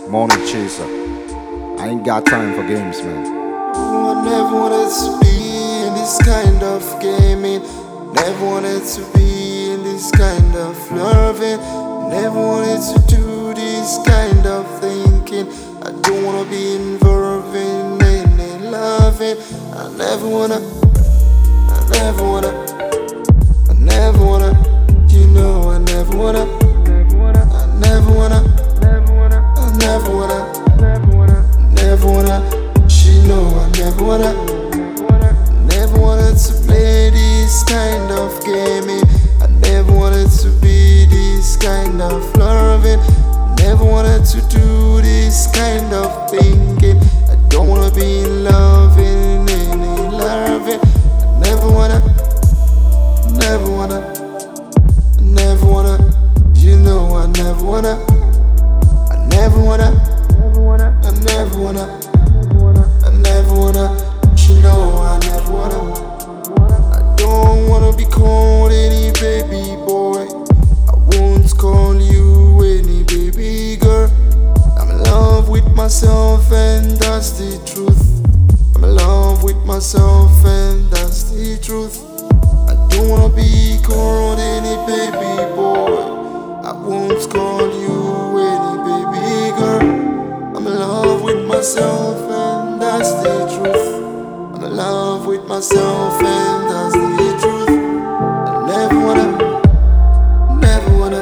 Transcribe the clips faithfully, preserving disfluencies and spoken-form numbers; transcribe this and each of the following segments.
Morning chaser. I ain't got time for games, man. Oh, I never wanted to be in this kind of gaming. Never wanted to be in this kind of loving. Never wanted to do this kind of thinking. I don't wanna be involved in any loving. I never wanna, I never wanna, I never wanna, you know I never wanna, I never wanna, I never wanna, never wanna, she know I never wanna, never wanted to play this kind of gaming. I never wanted to be this kind of loving. Never wanted to do this kind of thinking. I don't wanna be in love in any loving. I never wanna, never wanna, never wanna, you know I never wanna, I never wanna, I never wanna, I never wanna, you know I never wanna. I don't wanna be called any baby boy. I won't call you any baby girl. I'm in love with myself and that's the truth. I'm in love with myself and that's the truth. I don't wanna be called any baby boy. I won't call you any baby girl. I'm in love with myself and that's the truth. I'm in love with myself and that's the truth. I never wanna, never wanna,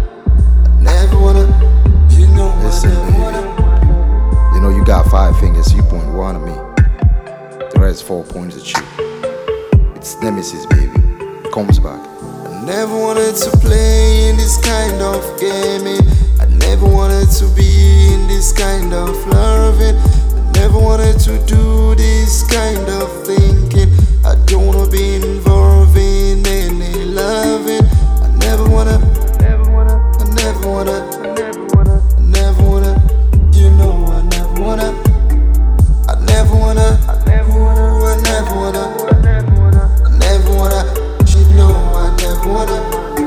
I never wanna, you know I Listen, never baby. wanna. You know you got five fingers, you point one at me. The rest four points at you. It's Nemesis, baby. It comes back. I never wanted to play in this kind of gaming. I never wanted to be in this kind of loving. I never wanted to do this kind of thinking. I don't wanna be involved in any loving. I never wanna, I never wanna, I never wanna, you know I never wanna, I never wanna, ooh, I never wanna, I never wanna, you know I never wanna.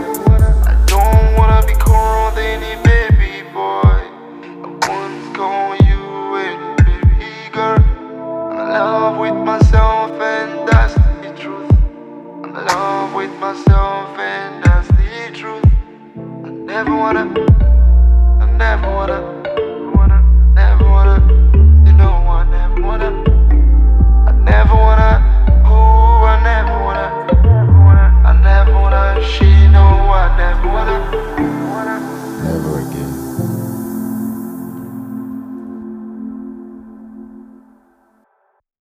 I don't wanna be called any baby boy. I won't call you any baby girl. I'm in love with myself and that's the truth. I'm in love with myself and that's the truth. I never wanna, I never wanna.